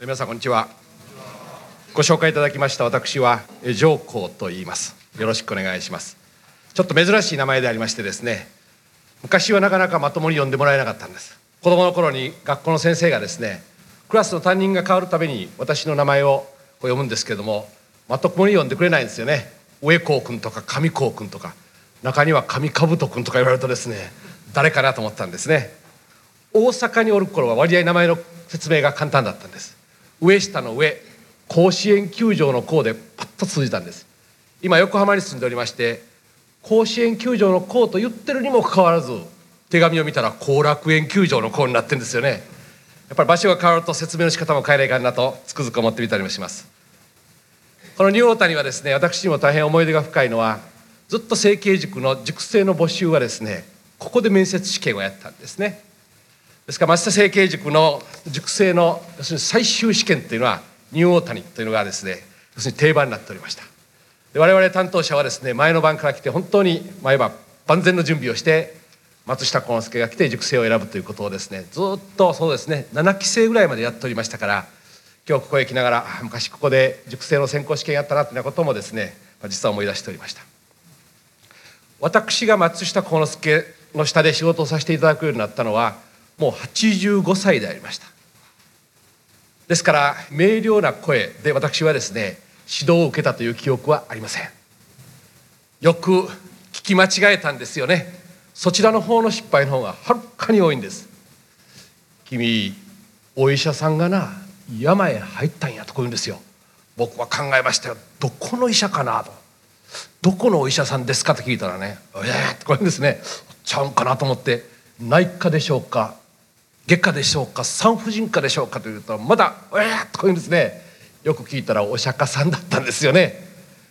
皆さんこんにちは。ご紹介いただきました私は上皇と言います。よろしくお願いします。ちょっと珍しい名前でありましてですね、昔はなかなかまともに呼んでもらえなかったんです。子供の頃に学校の先生がですね、クラスの担任が変わるたびに私の名前を呼ぶんですけれども、まともに呼んでくれないんですよね。上皇君とか上皇君とか、中には上兜君とか言われるとですね、誰かなと思ったんですね。大阪におる頃は割合名前の説明が簡単だったんです。上下の上、甲子園球場の甲でパッと通じたんです。今横浜に住んでおりまして、甲子園球場の甲と言ってるにもかかわらず、手紙を見たら後楽園球場の甲になってるんですよね。やっぱり場所が変わると説明の仕方も変えないかんなとつくづく思ってみたりもします。このニューオータニはですね、私にも大変思い出が深いのは、ずっと成蹊塾の塾生の募集はですね、ここで面接試験をやったんですね。ですから増田成蹊塾の塾生の要するに最終試験というのはニューオータニというのがですね、要するに定番になっておりました。で我々担当者はですね、前の晩から来て本当に毎晩万全の準備をして松下幸之助が来て塾生を選ぶということをですね、ずっとそうですね7期生ぐらいまでやっておりましたから、今日ここへ来ながら昔ここで塾生の選考試験やったなというようなこともですね、実は思い出しておりました。私が松下幸之助の下で仕事をさせていただくようになったのはもう85歳でありました。ですから明瞭な声で私はですね、指導を受けたという記憶はありません。よく聞き間違えたんですよね。そちらの方の失敗の方がはるかに多いんです。君、お医者さんがな山へ入ったんやとこう言うんですよ。僕は考えましたよ。どこの医者かなと、どこのお医者さんですかと聞いたらね、とこう言うんですね。ちゃうんかなと思って、内科でしょうか、外科でしょうか、産婦人科でしょうかというと、まだとこう言うんですね。よく聞いたらお釈迦さんだったんですよね。